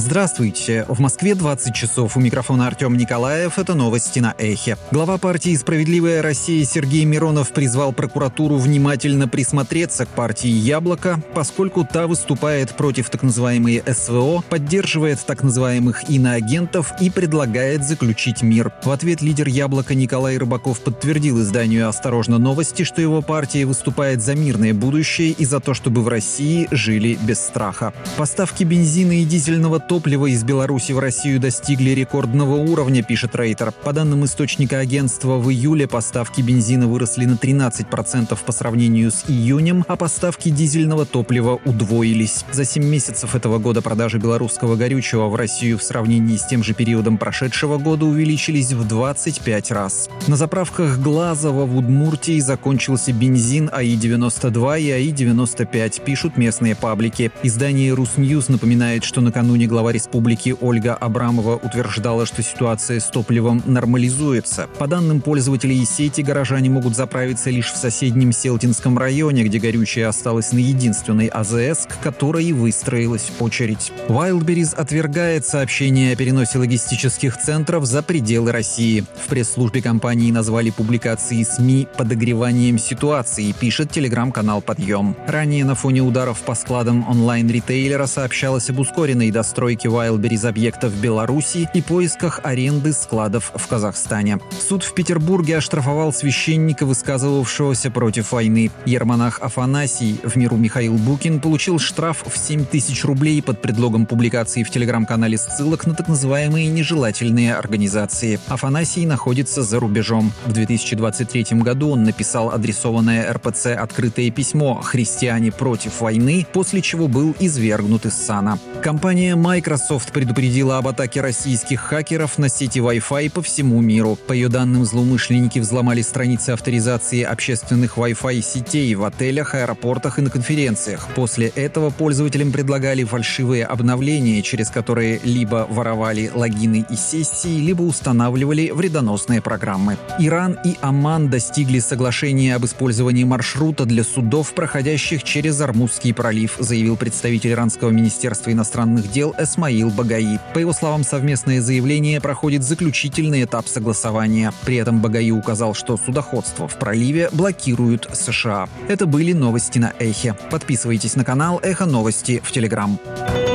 Здравствуйте. В Москве 20 часов. У микрофона Артем Николаев. Это новости на Эхе. Глава партии «Справедливая Россия» Сергей Миронов призвал прокуратуру внимательно присмотреться к партии «Яблоко», поскольку та выступает против так называемой СВО, поддерживает так называемых иноагентов и предлагает заключить мир. В ответ лидер «Яблока» Николай Рыбаков подтвердил изданию «Осторожно! Новости», что его партия выступает за мирное будущее и за то, чтобы в России жили без страха. Поставки бензина и дизельного топлива из Беларуси в Россию достигли рекордного уровня, пишет Рейтер. По данным источника агентства, в июле поставки бензина выросли на 13% по сравнению с июнем, а поставки дизельного топлива удвоились. За 7 месяцев этого года продажи белорусского горючего в Россию в сравнении с тем же периодом прошедшего года увеличились в 25 раз. На заправках Глазова в Удмуртии закончился бензин АИ-92 и АИ-95, пишут местные паблики. Издание «Русньюз» напоминает, что накануне глава республики Ольга Абрамова утверждала, что ситуация с топливом нормализуется. По данным пользователей сети, горожане могут заправиться лишь в соседнем Селтинском районе, где горючее осталось на единственной АЗС, к которой выстроилась очередь. Wildberries отвергает сообщение о переносе логистических центров за пределы России. В пресс-службе компании назвали публикации СМИ подогреванием ситуации, пишет телеграм-канал «Подъем». Ранее на фоне ударов по складам онлайн-ритейлера сообщалось об ускоренной достройке Wildberries объектов в Беларуси и поисках аренды складов в Казахстане. Суд в Петербурге оштрафовал священника, высказывавшегося против войны. Иеромонах Афанасий, в миру Михаил Букин, получил штраф в 7 тысяч рублей под предлогом публикации в телеграм-канале ссылок на так называемые нежелательные организации. Афанасий находится за рубежом. В 2023 году он написал адресованное РПЦ открытое письмо «Христиане против войны», после чего был извергнут из сана. Компания Microsoft предупредила об атаке российских хакеров на сети Wi-Fi по всему миру. По ее данным, злоумышленники взломали страницы авторизации общественных Wi-Fi сетей в отелях, аэропортах и на конференциях. После этого пользователям предлагали фальшивые обновления, через которые либо воровали логины и сессии, либо устанавливали вредоносные программы. Иран и Оман достигли соглашения об использовании маршрута для судов, проходящих через Ормузский пролив, заявил представитель иранского министерства иностранных дел Эсмаил Багаи. По его словам, совместное заявление проходит заключительный этап согласования. При этом Багаи указал, что судоходство в проливе блокируют США. Это были новости на Эхе. Подписывайтесь на канал Эхо Новости в Телеграм.